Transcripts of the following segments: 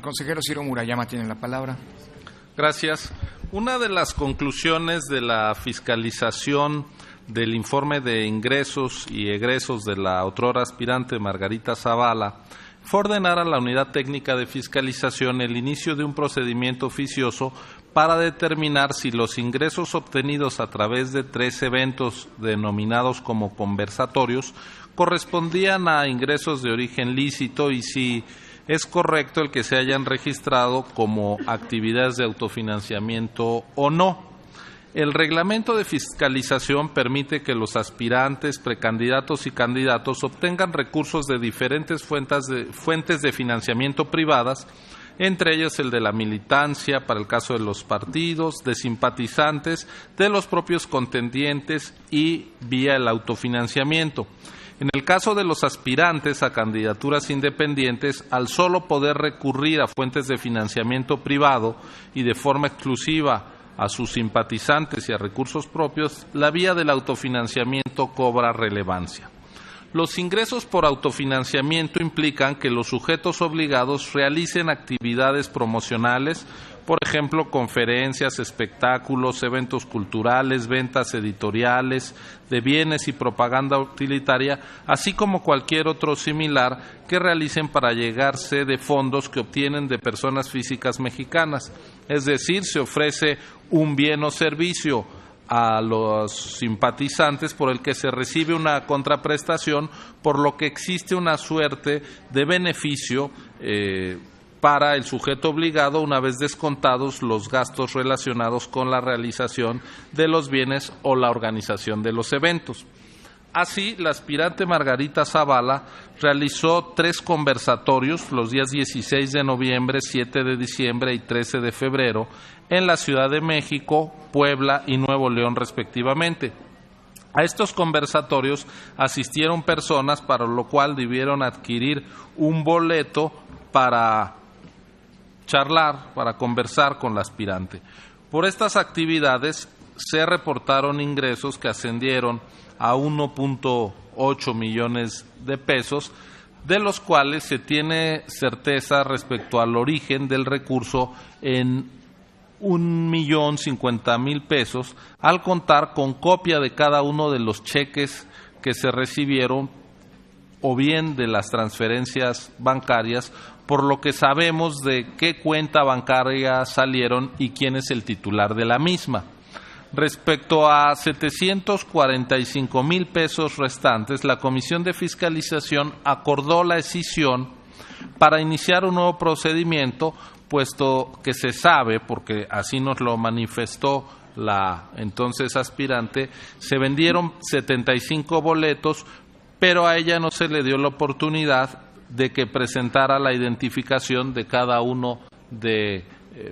consejero Ciro Murayama tiene la palabra. Gracias. Una de las conclusiones de la fiscalización del informe de ingresos y egresos de la otrora aspirante Margarita Zavala fue ordenar a la Unidad Técnica de Fiscalización el inicio de un procedimiento oficioso para determinar si los ingresos obtenidos a través de 3 eventos denominados como conversatorios correspondían a ingresos de origen lícito y si es correcto el que se hayan registrado como actividades de autofinanciamiento o no. El reglamento de fiscalización permite que los aspirantes, precandidatos y candidatos obtengan recursos de diferentes fuentes de financiamiento privadas, entre ellas el de la militancia, para el caso de los partidos, de simpatizantes, de los propios contendientes y vía el autofinanciamiento. En el caso de los aspirantes a candidaturas independientes, al solo poder recurrir a fuentes de financiamiento privado y de forma exclusiva a sus simpatizantes y a recursos propios, la vía del autofinanciamiento cobra relevancia. Los ingresos por autofinanciamiento implican que los sujetos obligados realicen actividades promocionales, por ejemplo, conferencias, espectáculos, eventos culturales, ventas editoriales de bienes y propaganda utilitaria, así como cualquier otro similar que realicen para llegarse de fondos que obtienen de personas físicas mexicanas. Es decir, se ofrece un bien o servicio a los simpatizantes por el que se recibe una contraprestación, por lo que existe una suerte de beneficio para el sujeto obligado una vez descontados los gastos relacionados con la realización de los bienes o la organización de los eventos. Así, la aspirante Margarita Zavala realizó 3 conversatorios los días 16 de noviembre, 7 de diciembre y 13 de febrero en la Ciudad de México, Puebla y Nuevo León respectivamente. A estos conversatorios asistieron personas para lo cual debieron adquirir un boleto para charlar, para conversar con la aspirante. Por estas actividades se reportaron ingresos que ascendieron a 1.8 millones de pesos, de los cuales se tiene certeza respecto al origen del recurso en 1.050.000 pesos, al contar con copia de cada uno de los cheques que se recibieron o bien de las transferencias bancarias, por lo que sabemos de qué cuenta bancaria salieron y quién es el titular de la misma. Respecto a 745.000 pesos restantes, la Comisión de Fiscalización acordó la escisión para iniciar un nuevo procedimiento, puesto que se sabe, porque así nos lo manifestó la entonces aspirante, se vendieron 75 boletos, pero a ella no se le dio la oportunidad de que presentara la identificación de cada uno de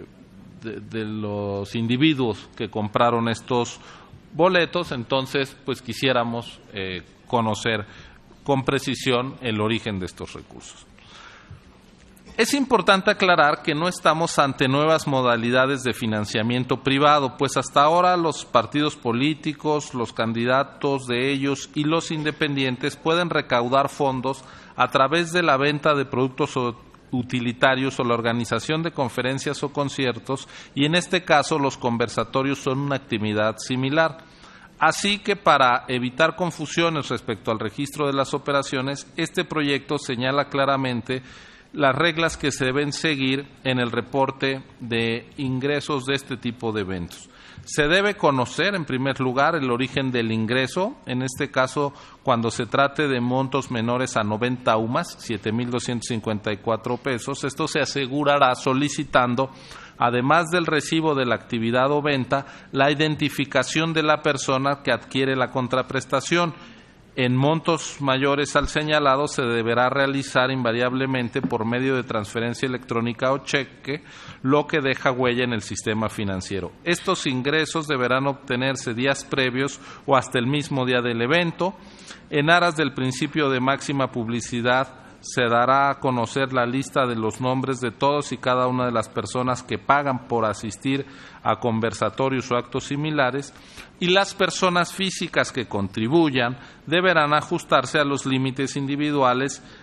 los individuos que compraron estos boletos. Entonces, pues quisiéramos conocer con precisión el origen de estos recursos. Es importante aclarar que no estamos ante nuevas modalidades de financiamiento privado, pues hasta ahora los partidos políticos, los candidatos de ellos y los independientes pueden recaudar fondos a través de la venta de productos utilitarios o la organización de conferencias o conciertos, y en este caso los conversatorios son una actividad similar. Así que para evitar confusiones respecto al registro de las operaciones, este proyecto señala claramente las reglas que se deben seguir en el reporte de ingresos de este tipo de eventos. Se debe conocer, en primer lugar, el origen del ingreso, en este caso, cuando se trate de montos menores a 90 UMAS, 7.254 pesos. Esto se asegurará solicitando, además del recibo de la actividad o venta, la identificación de la persona que adquiere la contraprestación. En montos mayores al señalado se deberá realizar invariablemente por medio de transferencia electrónica o cheque, lo que deja huella en el sistema financiero. Estos ingresos deberán obtenerse días previos o hasta el mismo día del evento. En aras del principio de máxima publicidad, se dará a conocer la lista de los nombres de todos y cada una de las personas que pagan por asistir a conversatorios o actos similares, y las personas físicas que contribuyan deberán ajustarse a los límites individuales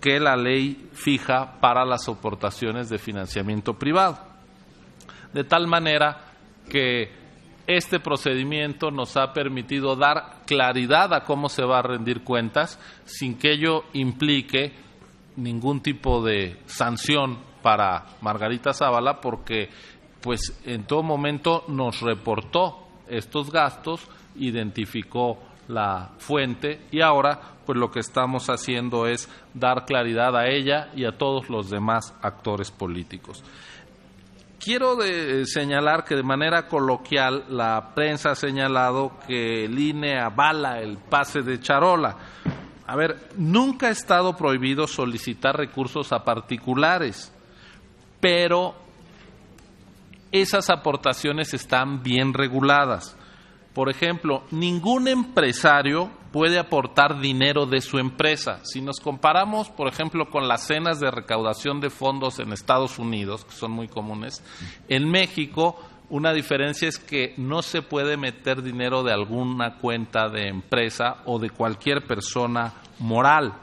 que la ley fija para las aportaciones de financiamiento privado. De tal manera que este procedimiento nos ha permitido dar claridad a cómo se va a rendir cuentas sin que ello implique ningún tipo de sanción para Margarita Zavala, porque pues en todo momento nos reportó estos gastos, identificó la fuente y ahora pues lo que estamos haciendo es dar claridad a ella y a todos los demás actores políticos. Quiero señalar que de manera coloquial la prensa ha señalado que el INE avala el pase de charola. A ver, nunca ha estado prohibido solicitar recursos a particulares, pero esas aportaciones están bien reguladas. Por ejemplo, ningún empresario puede aportar dinero de su empresa. Si nos comparamos, por ejemplo, con las cenas de recaudación de fondos en Estados Unidos, que son muy comunes, en México una diferencia es que no se puede meter dinero de alguna cuenta de empresa o de cualquier persona moral.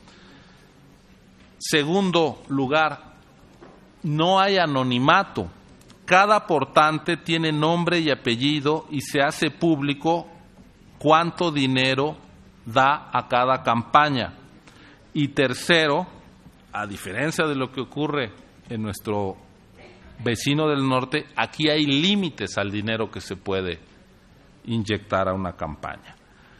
Segundo lugar, no hay anonimato. Cada aportante tiene nombre y apellido y se hace público cuánto dinero da a cada campaña. Y tercero, a diferencia de lo que ocurre en nuestro vecino del norte, aquí hay límites al dinero que se puede inyectar a una campaña.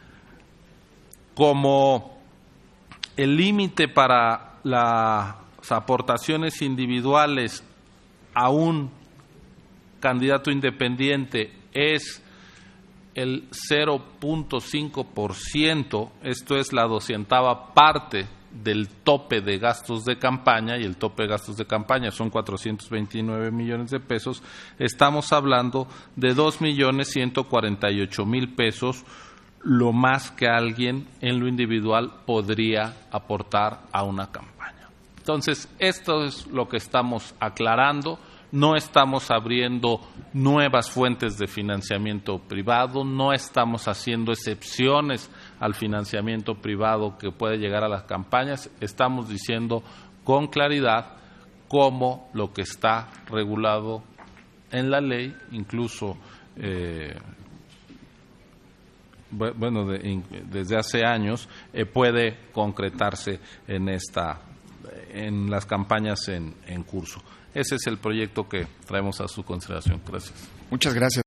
Como el límite para las aportaciones individuales a un candidato independiente es el 0.5%, esto es la 200ª parte del tope de gastos de campaña, y el tope de gastos de campaña son 429 millones de pesos, estamos hablando de 2.148.000 pesos, lo más que alguien en lo individual podría aportar a una campaña. Entonces, esto es lo que estamos aclarando. No estamos abriendo nuevas fuentes de financiamiento privado, no estamos haciendo excepciones al financiamiento privado que puede llegar a las campañas, estamos diciendo con claridad cómo lo que está regulado en la ley, incluso desde hace años, puede concretarse en las campañas en curso. Ese es el proyecto que traemos a su consideración. Gracias. Muchas gracias.